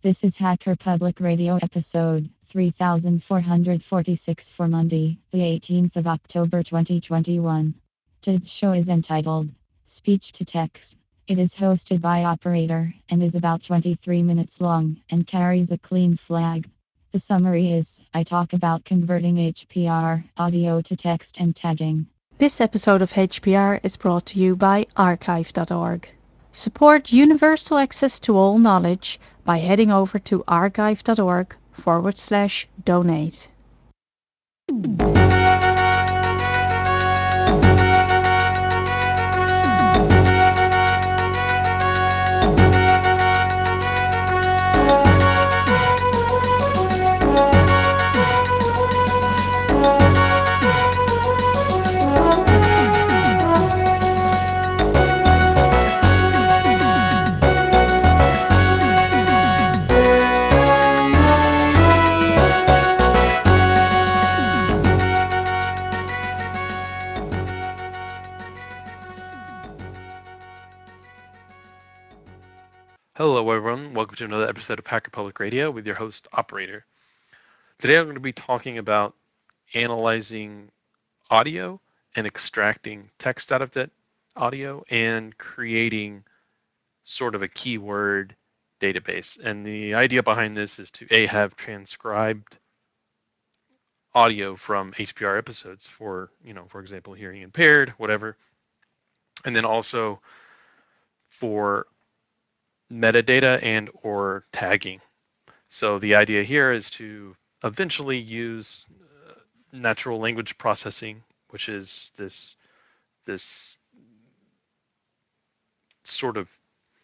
This is Hacker Public Radio episode 3446 for Monday, the 18th of October 2021. Today's show is entitled Speech to Text. It is hosted by Operator and is about 23 minutes long and carries a clean flag. The summary is I talk about converting HPR audio to text and tagging. This episode of HPR is brought to you by archive.org. Support universal access to all knowledge by heading over to archive.org/donate. Hello, everyone. Welcome to another episode of Hacker Public Radio with your host, Operator. Today, I'm going to be talking about analyzing audio and extracting text out of that audio and creating sort of a keyword database. And the idea behind this is to have transcribed audio from HPR episodes for, for example, hearing impaired, whatever, and then also for metadata and or tagging. So the idea here is to eventually use natural language processing, which is this sort of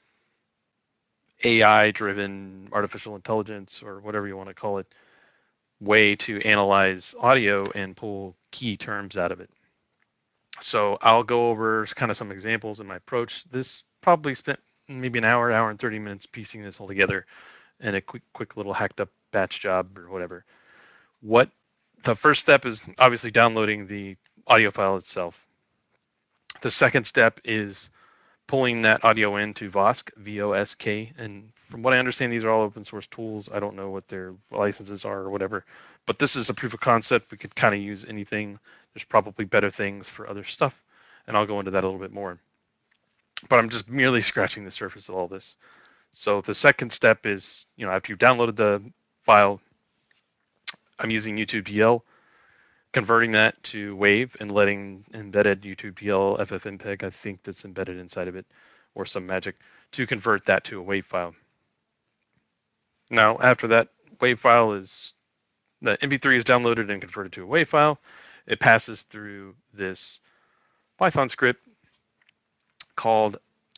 AI-driven artificial intelligence or whatever you want to call it way to analyze audio and pull key terms out of it. So I'll go over kind of some examples in my approach. This probably spent maybe an hour and 30 minutes piecing this all together in a quick little hacked up batch job or whatever. What the first step is obviously downloading the audio file itself. The second step is pulling that audio into Vosk, VOSK, and from what I understand, these are all open source tools. I don't know what their licenses are or whatever, but this is a proof of concept. We could kind of use anything. There's probably better things for other stuff, and I'll go into that a little bit more. But I'm just merely scratching the surface of all this. So the second step is, after you've downloaded the file, I'm using YouTube DL, converting that to WAV and letting embedded YouTube DL FFmpeg, I think that's embedded inside of it, or some magic, to convert that to a WAV file. Now, after that WAV file is, the MP3 is downloaded and converted to a WAV file, it passes through this Python script called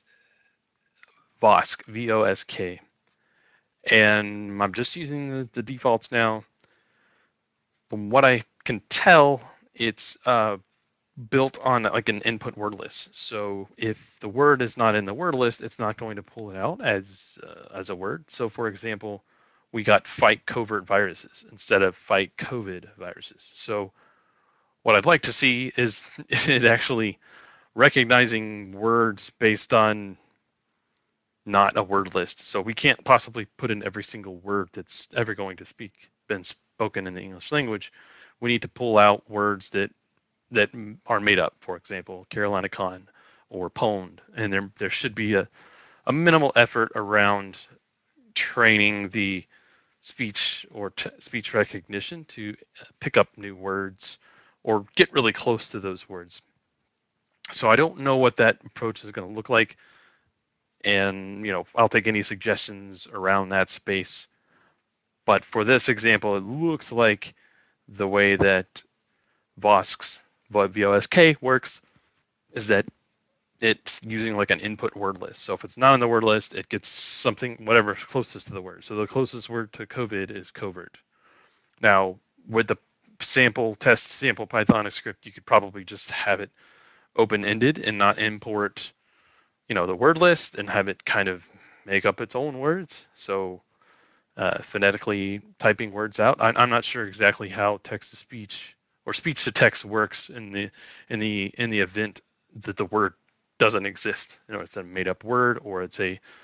Vosk, VOSK. And I'm just using the defaults now. From what I can tell, it's built on like an input word list. So if the word is not in the word list, it's not going to pull it out as a word. So for example, we got fight covert viruses instead of fight COVID viruses. So what I'd like to see is it actually recognizing words based on not a word list. So we can't possibly put in every single word that's ever going to been spoken in the English language. We need to pull out words that are made up. For example, Carolina Con or pwned, and there should be a minimal effort around training the speech or speech recognition to pick up new words or get really close to those words. So I don't know what that approach is going to look like, and I'll take any suggestions around that space. But for this example, it looks like the way that Vosk's VOSK works is that it's using like an input word list. So if it's not in the word list, it gets something, whatever closest to the word. So the closest word to COVID is covert. Now, with the sample Python script, you could probably just have it open-ended and not import, the word list and have it kind of make up its own words. So phonetically typing words out. I'm not sure exactly how text to speech or speech to text works in the event that the word doesn't exist. It's a made up word or it's a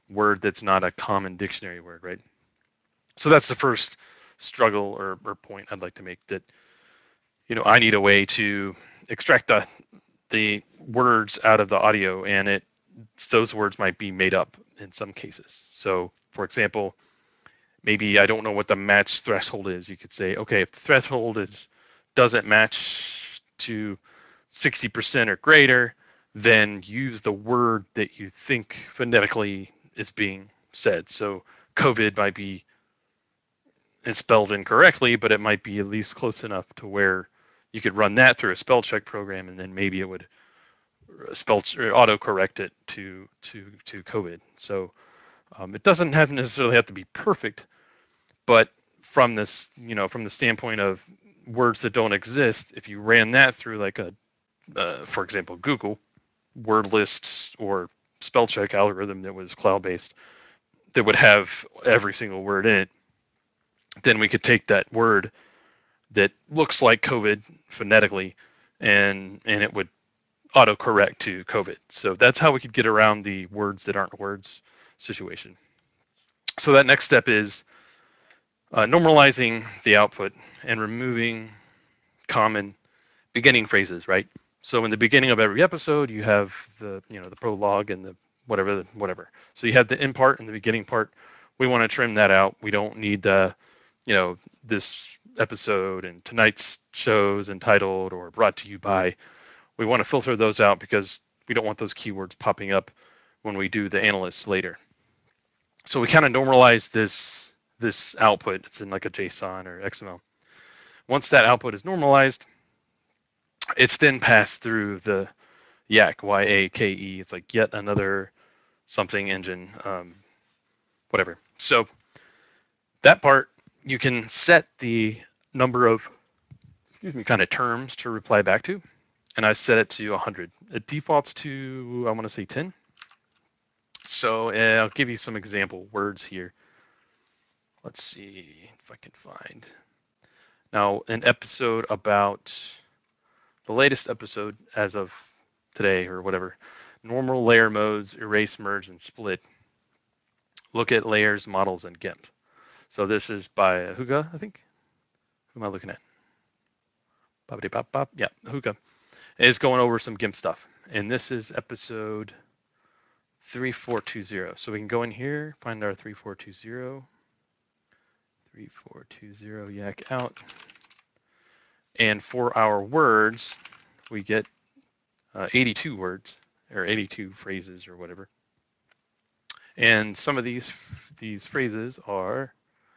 word that's not a common dictionary word, right? So that's the first struggle or point I'd like to make, that I need a way to extract the words out of the audio, and those words might be made up in some cases. So, for example, maybe I don't know what the match threshold is. You could say, okay, if the threshold doesn't match to 60% or greater, then use the word that you think phonetically is being said. So COVID might be spelled incorrectly, but it might be at least close enough to where you could run that through a spell check program, and then maybe it would spell or auto correct it to COVID. So it doesn't necessarily have to be perfect, but from from the standpoint of words that don't exist, if you ran that through like for example, Google word lists or spell check algorithm that was cloud based, that would have every single word in it, then we could take that word that looks like COVID phonetically, and it would autocorrect to COVID. So that's how we could get around the words that aren't words situation. So that next step is normalizing the output and removing common beginning phrases, right? So in the beginning of every episode, you have the prologue and the whatever. So you have the end part and the beginning part. We want to trim that out. We don't need this episode and tonight's show is entitled or brought to you by. We want to filter those out because we don't want those keywords popping up when we do the analysts later. So we kind of normalize this output. It's in like a JSON or XML. Once that output is normalized, it's then passed through the YAK, Y-A-K-E. It's like yet another something engine, whatever. So that part, you can set the number of, kind of terms to reply back to. And I set it to 100. It defaults to, I want to say 10. So I'll give you some example words here. Let's see if I can find. Now, an episode about the latest episode as of today or whatever. Normal layer modes, erase, merge, and split. Look at layers, models, and GIMP. So this is by Huga, I think. Who am I looking at? Yeah, Huga is going over some GIMP stuff. And this is episode 3420. So we can go in here, find our 3420. 3420 yak out. And for our words, we get 82 words or 82 phrases or whatever. And some of these phrases are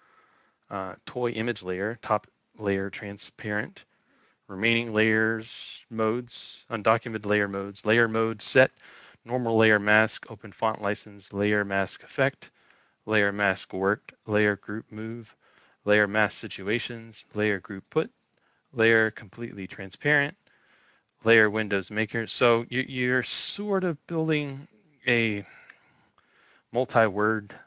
toy image layer, top layer transparent, remaining layers modes, undocumented layer mode set, normal layer mask, open font license, layer mask effect, layer mask worked, layer group move, layer mask situations, layer group put, layer completely transparent, layer windows maker. So you're sort of building a multi-word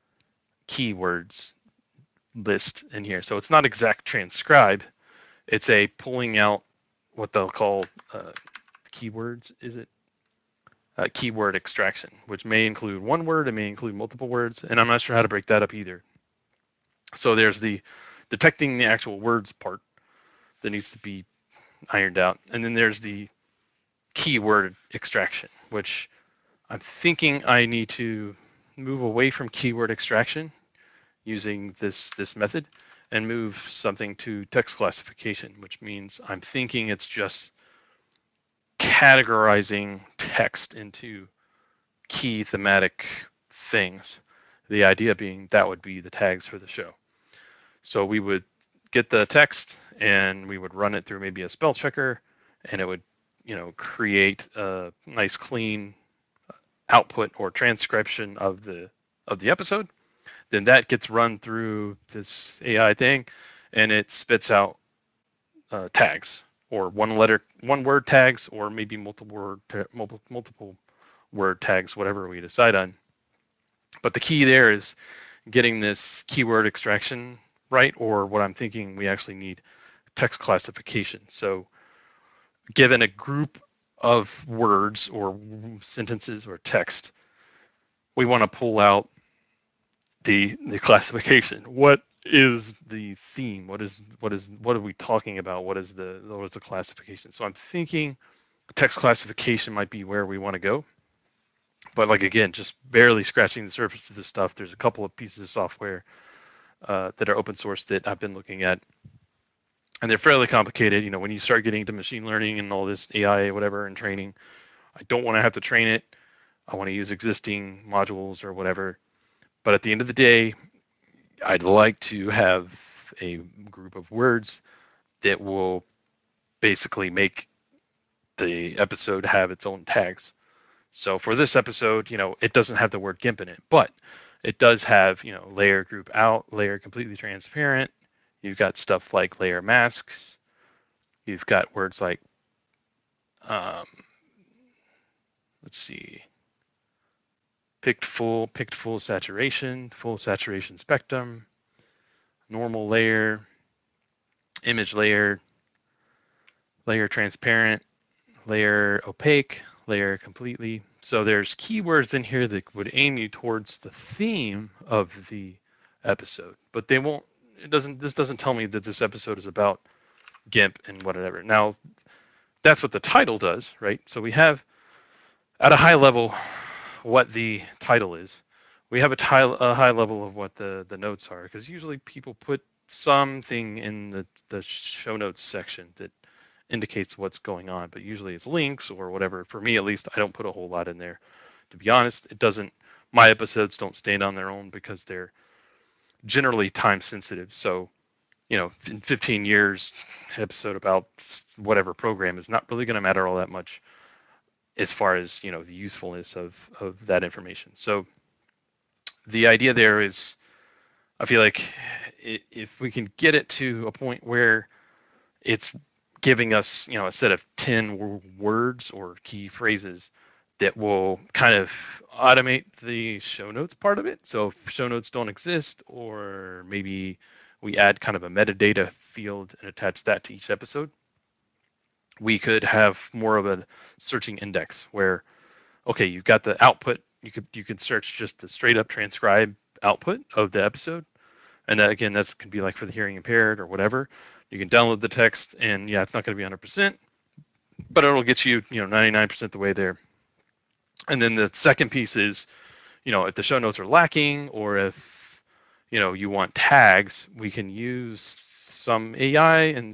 keywords list in here. So it's not exact transcribe. It's a pulling out what they'll call keywords. Is it keyword extraction, which may include one word, it may include multiple words, and I'm not sure how to break that up either. So there's the detecting the actual words part that needs to be ironed out, and then there's the keyword extraction, which I'm thinking I need to move away from keyword extraction using this method and move something to text classification, which means I'm thinking it's just categorizing text into key thematic things. The idea being that would be the tags for the show. So we would get the text and we would run it through maybe a spell checker, and it would, create a nice clean output or transcription of the episode. Then that gets run through this AI thing, and it spits out tags or one word tags, or maybe multiple word tags, whatever we decide on. But the key there is getting this keyword extraction right, or what I'm thinking we actually need text classification. So given a group of words or sentences or text, we want to pull out the classification. What is the theme? What are we talking about? What is the classification? So I'm thinking text classification might be where we want to go. But like again, just barely scratching the surface of this stuff. There's a couple of pieces of software that are open source that I've been looking at, and they're fairly complicated. When you start getting into machine learning and all this AI, whatever, and training, I don't want to have to train it. I want to use existing modules or whatever. But at the end of the day, I'd like to have a group of words that will basically make the episode have its own tags. So for this episode, it doesn't have the word GIMP in it, but it does have, layer group out, layer completely transparent. You've got stuff like layer masks. You've got words like, um, let's see, picked full saturation spectrum, normal layer, image layer, layer transparent, layer opaque, layer completely. So there's keywords in here that would aim you towards the theme of the episode, but they won't. This doesn't tell me that this episode is about GIMP and whatever. Now that's what the title does, right? So we have at a high level what the title is. We have a high level of what the notes are, because usually people put something in the show notes section that indicates what's going on, but usually it's links or whatever. For me, at least, I don't put a whole lot in there. To be honest, it doesn't. My episodes don't stand on their own because they're generally time sensitive. So, in 15 years, episode about whatever program is not really going to matter all that much as far as the usefulness of that information. So the idea there is, I feel like if we can get it to a point where it's giving us, a set of 10 words or key phrases that will kind of automate the show notes part of it. So if show notes don't exist, or maybe we add kind of a metadata field and attach that to each episode, we could have more of a searching index where, okay, you've got the output. You could search just the straight up transcribe output of the episode, and that again, that's could be like for the hearing impaired or whatever. You can download the text, and yeah, it's not going to be 100%, but it'll get you 99% the way there. And then the second piece is, if the show notes are lacking, or if you want tags, we can use some AI and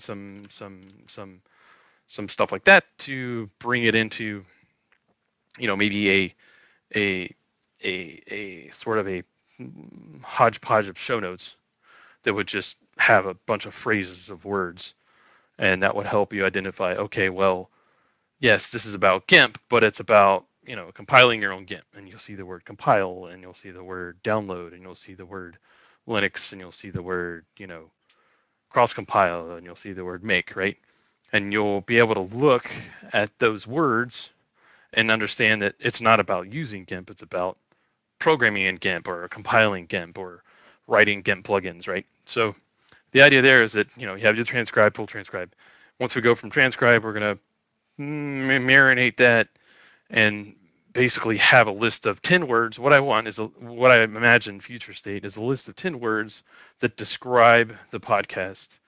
some stuff like that to bring it into maybe a a sort of a hodgepodge of show notes that would just have a bunch of phrases of words, and that would help you identify, okay, well, yes, this is about GIMP, but it's about compiling your own GIMP, and you'll see the word compile, and you'll see the word download, and you'll see the word Linux, and you'll see the word cross compile, and you'll see the word make, right? And you'll be able to look at those words and understand that it's not about using GIMP, it's about programming in GIMP or compiling GIMP or writing GIMP plugins, right? So the idea there is that you have your transcribe, full transcribe. Once we go from transcribe, we're gonna marinate that and basically have a list of 10 words. What I want is what I imagine future state is a list of 10 words that describe the podcast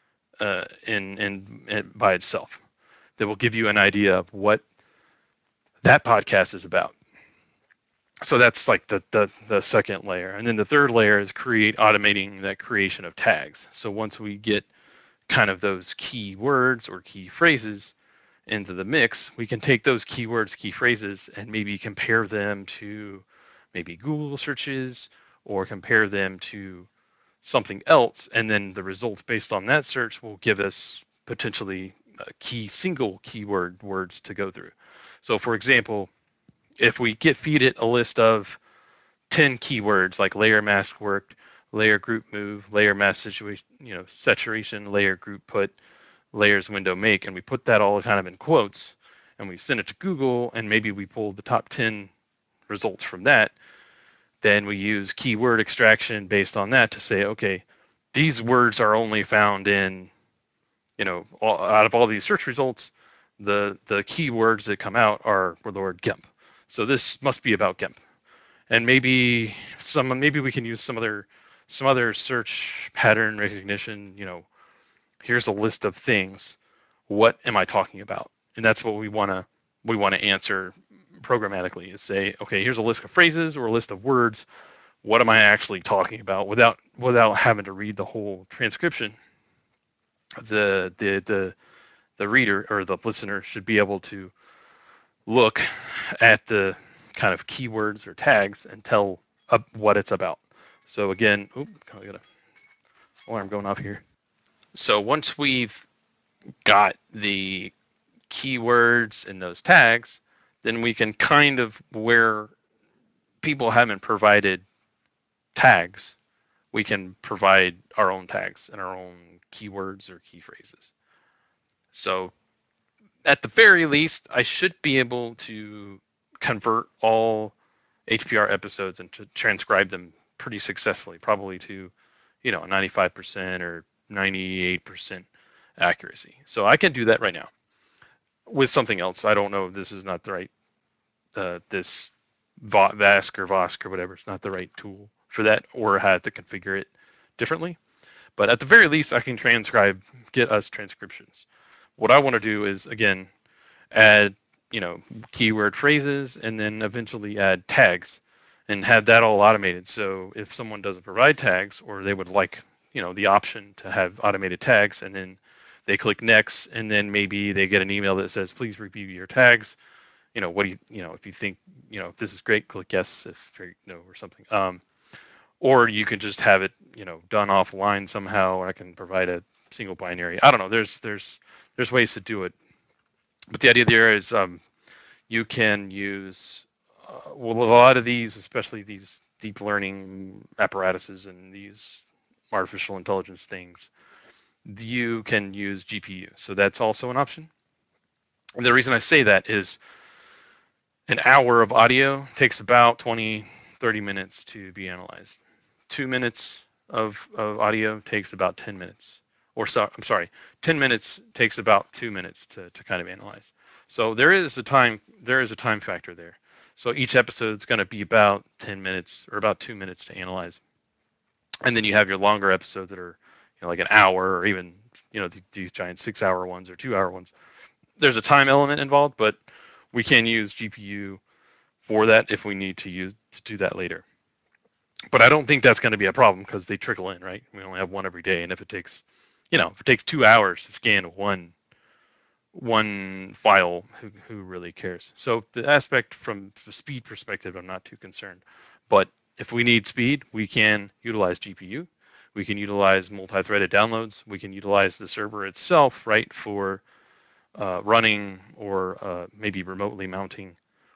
in by itself. That will give you an idea of what that podcast is about. So that's like the second layer, and then the third layer is automating that creation of tags. So once we get kind of those key words or key phrases into the mix, we can take those keywords, key phrases, and maybe compare them to maybe Google searches, or compare them to something else, and then the results based on that search will give us potentially key single keyword words to go through. So for example, if we feed it a list of 10 keywords like layer mask worked, layer group move, layer mask situation, saturation, layer group put, layers window make, and we put that all kind of in quotes, and we send it to Google, and maybe we pull the top 10 results from that. Then we use keyword extraction based on that to say, okay, these words are only found in, out of all these search results, the keywords that come out are the word GIMP. So this must be about GIMP. and maybe we can use some other search pattern recognition. Here's a list of things. What am I talking about? And that's what we want to answer programmatically, is say, okay, here's a list of phrases or a list of words. What am I actually talking about, without having to read the whole transcription? The reader or the listener should be able to look at the kind of keywords or tags and tell what it's about. So again, I got an alarm going off here. So once we've got the keywords and those tags, then we can kind of, where people haven't provided tags, we can provide our own tags and our own keywords or key phrases. So at the very least, I should be able to convert all HPR episodes and to transcribe them pretty successfully, probably to 95% or 98% accuracy. So I can do that right now with something else. I don't know. This is not the right this Vask or Vosk or whatever. It's not the right tool for that, or I had to configure it differently. But at the very least, I can get us transcriptions. What I want to do is, again, add keyword phrases, and then eventually add tags, and have that all automated. So if someone doesn't provide tags, or they would like the option to have automated tags, and then they click next, and then maybe they get an email that says, please review your tags. What do if you think if this is great, click yes. If you no, or something. Or you can just have it done offline somehow, or I can provide a single binary. I don't know. There's ways to do it, but the idea there is, you can use, well, a lot of these, especially these deep learning apparatuses and these artificial intelligence things, you can use GPU. So that's also an option. And the reason I say that is, an hour of audio takes about 20, 30 minutes to be analyzed. 2 minutes of audio takes about 10 minutes. I'm sorry, 10 minutes takes about 2 minutes to kind of analyze. So there is a time factor there. So each episode is going to be about 10 minutes or about 2 minutes to analyze. And then you have your longer episodes that are like an hour, or even these giant 6 hour ones or 2 hour ones. There's a time element involved, but we can use GPU for that if we need to do that later. But I don't think that's going to be a problem, because they trickle in, right? We only have one every day, and if it takes 2 hours to scan one file, who really cares? So the aspect from the speed perspective, I'm not too concerned. But if we need speed, we can utilize GPU. We can utilize multi-threaded downloads. We can utilize the server itself, right, for running, or maybe remotely mounting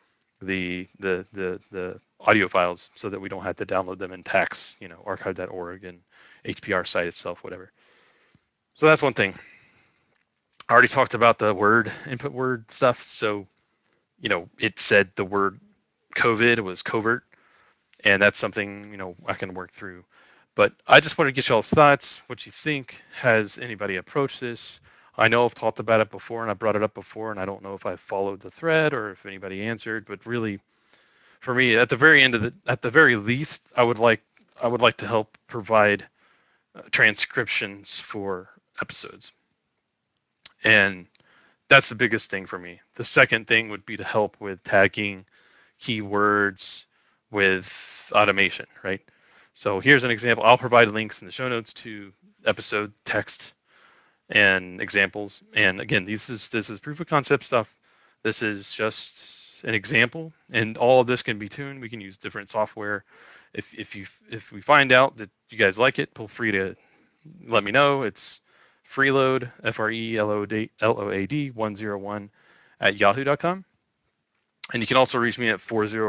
the audio files, so that we don't have to download them in TAX, archive.org, and HPR site itself, whatever. So that's one thing. I already talked about the input word stuff. So, it said the word COVID was covert, and that's something, I can work through. But I just want to get y'all's thoughts, what you think. Has anybody approached this? I know I've talked about it before, and I brought it up before, and I don't know if I followed the thread or if anybody answered, but really, for me, at the very least, I would like to help provide transcriptions for episodes, and that's the biggest thing for me. The second thing would be to help with tagging keywords with automation, right? So here's an example. I'll provide links in the show notes to episode text and examples. And again, this is proof of concept stuff. This is just an example, and all of this can be tuned. We can use different software. If we find out that you guys like it, feel free to let me know. It's freeload, FRELOAD 101 at yahoo.com. And you can also reach me at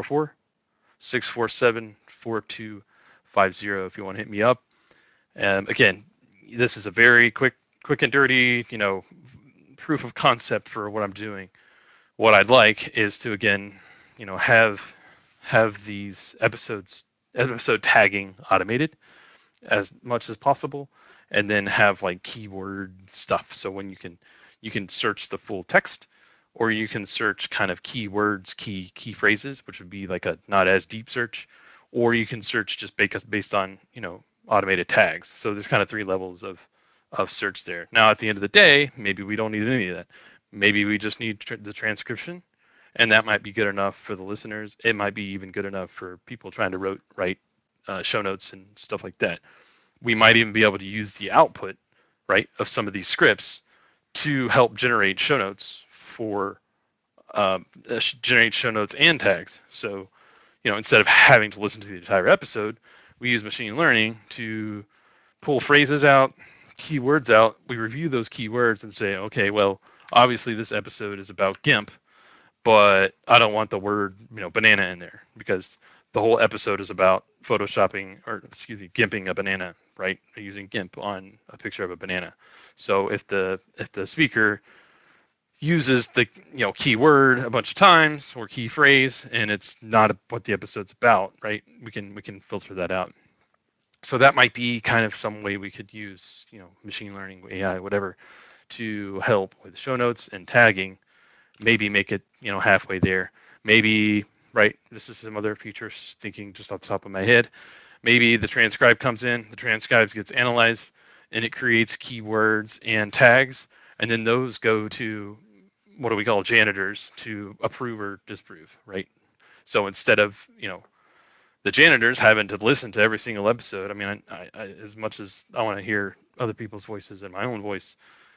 404-647-4250 if you want to hit me up. Again, this is a very quick and dirty, proof of concept for what I'm doing. What I'd like is to, again, have these episode tagging automated as much as possible, and then have like keyword stuff. So when you can search the full text, or you can search kind of keywords, key phrases, which would be like a not as deep search, or you can search just based on automated tags. So there's kind of three levels of search there. Now at the end of the day, maybe we don't need any of that. Maybe we just need the transcription, and that might be good enough for the listeners. It might be even good enough for people trying to write show notes and stuff like that. We might even be able to use the output, right, of some of these scripts to help generate show notes for generate show notes and tags. So, instead of having to listen to the entire episode, we use machine learning to pull phrases out, keywords out. We review those keywords and say, okay, well, obviously this episode is about GIMP, but I don't want the word, banana in there because the whole episode is about photoshopping or gimping a banana, right? Using GIMP on a picture of a banana. So if the speaker uses the keyword a bunch of times or key phrase and it's not what the episode's about, right? We can filter that out. So that might be kind of some way we could use machine learning, AI, whatever, to help with show notes and tagging. Maybe make it halfway there. Maybe, right, this is some other features thinking just off the top of my head. Maybe the transcribe comes in, the transcribes gets analyzed, and it creates keywords and tags, and then those go to what do we call janitors to approve or disapprove, right? So instead of the janitors having to listen to every single episode, I mean, as much as I want to hear other people's voices and my own voice,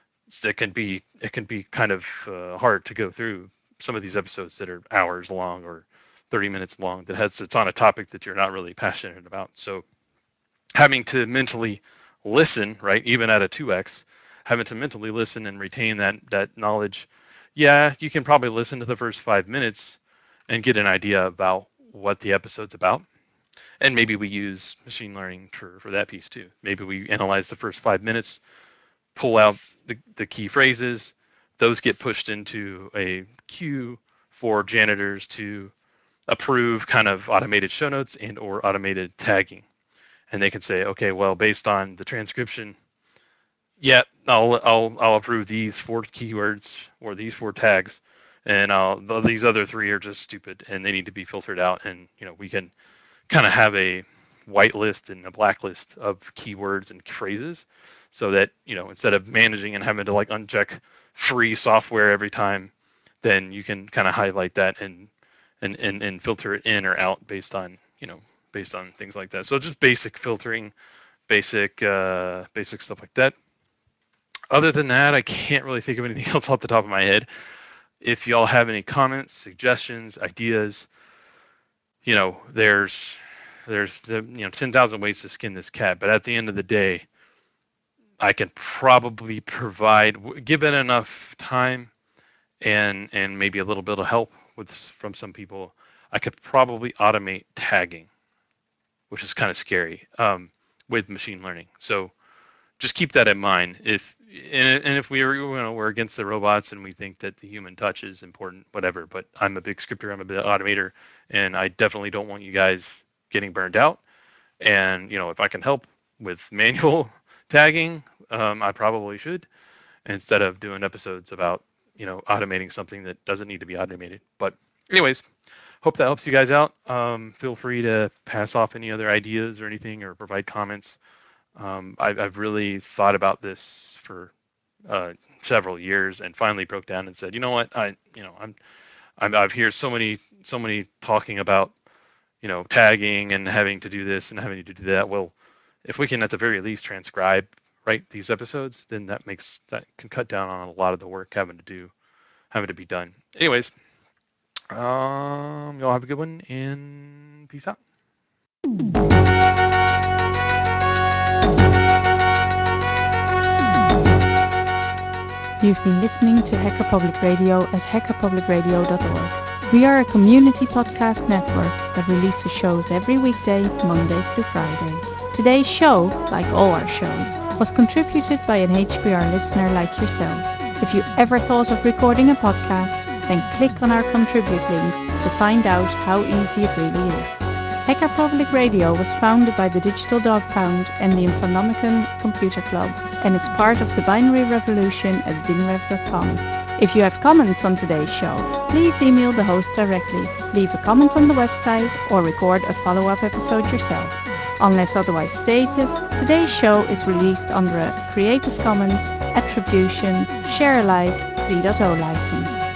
it can be kind of hard to go through some of these episodes that are hours long or 30 minutes long it's on a topic that you're not really passionate about. So having to mentally listen, right, even at a 2x, having to mentally listen and retain that knowledge. Yeah, you can probably listen to the first 5 minutes and get an idea about what the episode's about. And maybe we use machine learning for that piece too. Maybe we analyze the first 5 minutes, pull out the key phrases. Those get pushed into a queue for janitors to approve kind of automated show notes and or automated tagging. And they can say, okay, well, based on the transcription, yeah, I'll approve these four keywords or these four tags, and these other three are just stupid and they need to be filtered out. And we can kind of have a white list and a black list of keywords and phrases so that instead of managing and having to like uncheck free software every time, then you can kind of highlight that and filter it in or out based on things like that. So just basic filtering, basic stuff like that. Other than that, I can't really think of anything else off the top of my head. If y'all have any comments, suggestions, ideas, there's the 10,000 ways to skin this cat, but at the end of the day, I can probably provide, given enough time and maybe a little bit of help from some people, I could probably automate tagging, which is kind of scary, with machine learning. So just keep that in mind. If we're against the robots and we think that the human touch is important, whatever. But I'm a big scripter, I'm a big automator, and I definitely don't want you guys getting burned out. And if I can help with manual tagging, I probably should instead of doing episodes about automating something that doesn't need to be automated. But anyways, hope that helps you guys out. Feel free to pass off any other ideas or anything, or provide comments. I've really thought about this for several years, and finally broke down and said, you know what, I've heard so many talking about tagging and having to do this and having to do that. Well, if we can at the very least transcribe right these episodes, then that can cut down on a lot of the work having to be done. Anyways, y'all have a good one and peace out. You've been listening to Hacker Public Radio at hackerpublicradio.org. We are a community podcast network that releases shows every weekday, Monday through Friday. Today's show, like all our shows, was contributed by an HPR listener like yourself. If you ever thought of recording a podcast, then click on our contribute link to find out how easy it really is. Hacker Public Radio was founded by the Digital Dog Pound and the Infonomicon Computer Club and is part of the binary revolution at binrev.com. If you have comments on today's show, please email the host directly, leave a comment on the website, or record a follow-up episode yourself. Unless otherwise stated, today's show is released under a Creative Commons Attribution Share Alike 3.0 license.